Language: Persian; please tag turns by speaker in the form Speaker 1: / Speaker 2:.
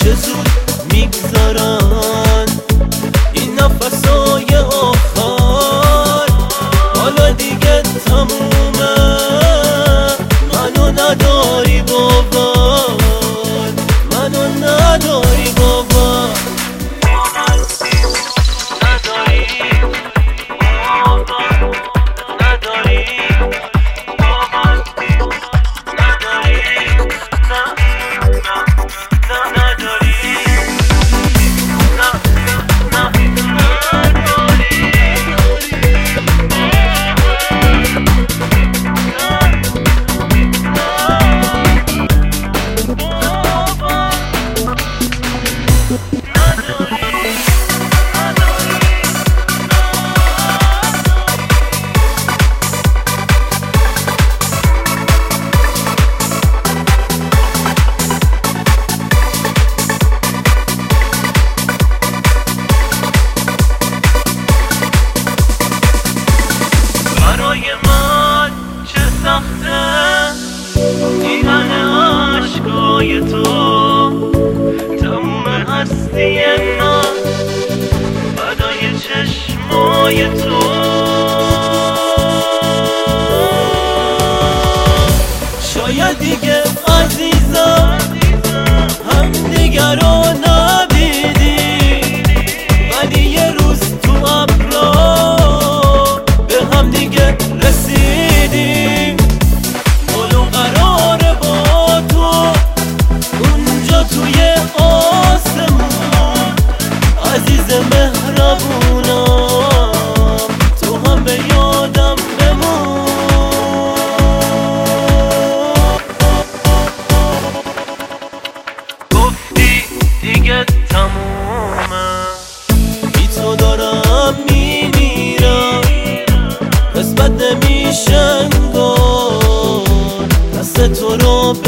Speaker 1: چه زود میگذارن این نفسای آخر، حالا دیگه تمومه منو نداری باور، منو نداری باور، نداری باور، نداری باور، نداری من چه سخته دیدن عشقای تو، تموم هستی من فدای چشمای تو. شاید دیگه عزیزم هم دیگه رو نبیدی، ولی یه روز تو ابرا به هم دیگه رسیدیم. قول و قراره با تو اونجا توی آسمون، عزیز مهربونم تو هم به یادم بمون. گفتی دیگه تمومه، بی تو دارم میمیرم، قسمت نمیشه انگار دست تو رو